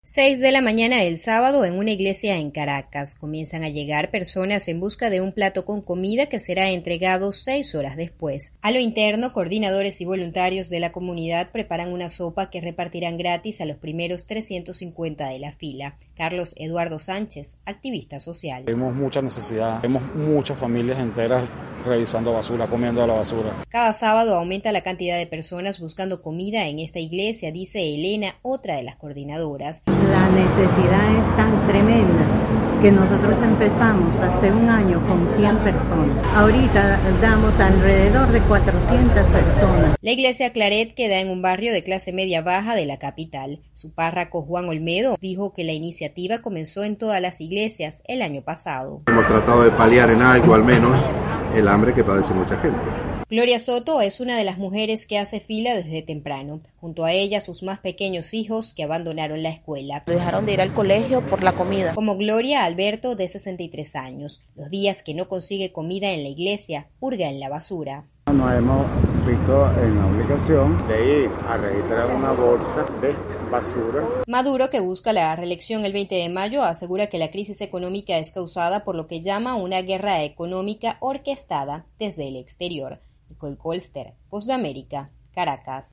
6 de la mañana del sábado en una iglesia en Caracas. Comienzan a llegar personas en busca de un plato con comida que será entregado 6 horas después. A lo interno, coordinadores y voluntarios de la comunidad preparan una sopa que repartirán gratis a los primeros 350 de la fila. Carlos Eduardo Sánchez, activista social. Vemos mucha necesidad, vemos muchas familias enteras revisando basura, comiendo a la basura. Cada sábado aumenta la cantidad de personas buscando comida en esta iglesia, dice Elena, otra de las coordinadoras. La necesidad es tan tremenda que nosotros empezamos hace un año con 100 personas. Ahorita damos alrededor de 400 personas. La iglesia Claret queda en un barrio de clase media baja de la capital. Su párroco Juan Olmedo dijo que la iniciativa comenzó en todas las iglesias el año pasado. Hemos tratado de paliar en algo al menos el hambre que padece mucha gente. Gloria Soto es una de las mujeres que hace fila desde temprano. Junto a ella, sus más pequeños hijos que abandonaron la escuela. Dejaron de ir al colegio por la comida. Como Gloria Alberto, de 63 años. Los días que no consigue comida en la iglesia, hurga en la basura. Nos hemos visto en la obligación de ir a registrar una bolsa de basura. Maduro, que busca la reelección el 20 de mayo, asegura que la crisis económica es causada por lo que llama una guerra económica orquestada desde el exterior. Nicole Colster, Voz de América, Caracas.